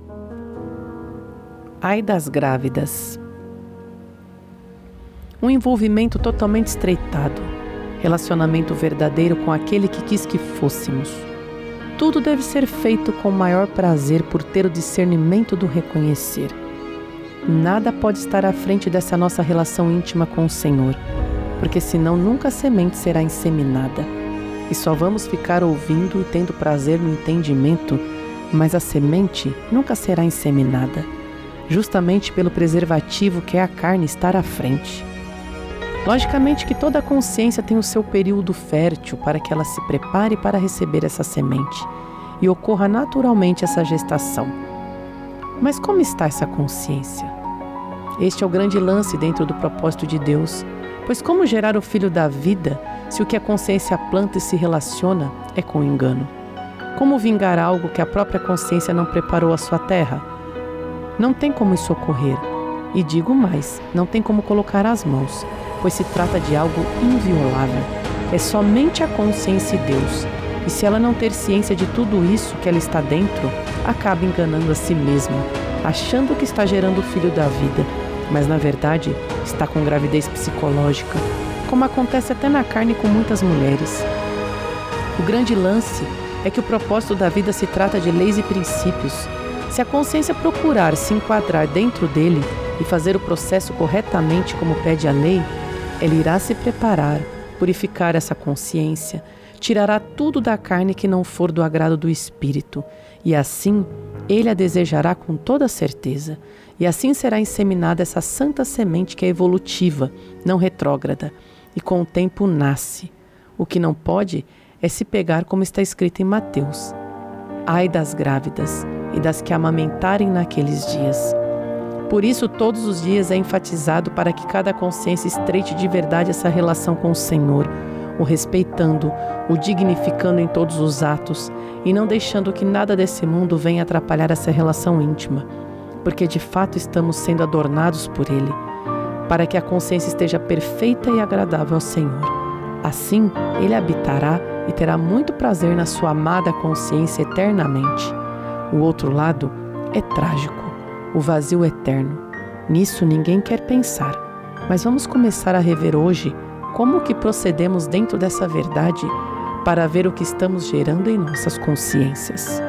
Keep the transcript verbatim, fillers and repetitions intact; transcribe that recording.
Ai das grávidas. Um envolvimento totalmente estreitado, relacionamento verdadeiro com aquele que quis que fôssemos. Tudo deve ser feito com o maior prazer por ter o discernimento do reconhecer. Nada pode estar à frente dessa nossa relação íntima com o Senhor, porque senão nunca a semente será inseminada. E só vamos ficar ouvindo e tendo prazer no entendimento, mas a semente nunca será inseminada, justamente pelo preservativo que é a carne estar à frente. Logicamente que toda a consciência tem o seu período fértil para que ela se prepare para receber essa semente e ocorra naturalmente essa gestação. Mas como está essa consciência? Este é o grande lance dentro do propósito de Deus, pois como gerar o filho da vida se o que a consciência planta e se relaciona é com engano? Como vingar algo que a própria consciência não preparou a sua terra? Não tem como isso ocorrer. E digo mais, não tem como colocar as mãos, pois se trata de algo inviolável. É somente a consciência e Deus. E se ela não ter ciência de tudo isso que ela está dentro, acaba enganando a si mesma, achando que está gerando o filho da vida, mas na verdade está com gravidez psicológica, como acontece até na carne com muitas mulheres. O grande lance é que o propósito da vida se trata de leis e princípios. Se a consciência procurar se enquadrar dentro dele e fazer o processo corretamente como pede a lei, ela irá se preparar, purificar essa consciência, tirará tudo da carne que não for do agrado do Espírito, e assim ele a desejará com toda certeza, e assim será inseminada essa santa semente que é evolutiva, não retrógrada, e com o tempo nasce. O que não pode é se pegar como está escrito em Mateus. Ai das grávidas e das que amamentarem naqueles dias. Por isso, todos os dias é enfatizado para que cada consciência estreite de verdade essa relação com o Senhor, o respeitando, o dignificando em todos os atos e não deixando que nada desse mundo venha atrapalhar essa relação íntima, porque de fato estamos sendo adornados por Ele, para que a consciência esteja perfeita e agradável ao Senhor. Assim, Ele habitará e terá muito prazer na sua amada consciência eternamente. O outro lado é trágico. O vazio eterno. Nisso ninguém quer pensar, mas vamos começar a rever hoje como que procedemos dentro dessa verdade para ver o que estamos gerando em nossas consciências.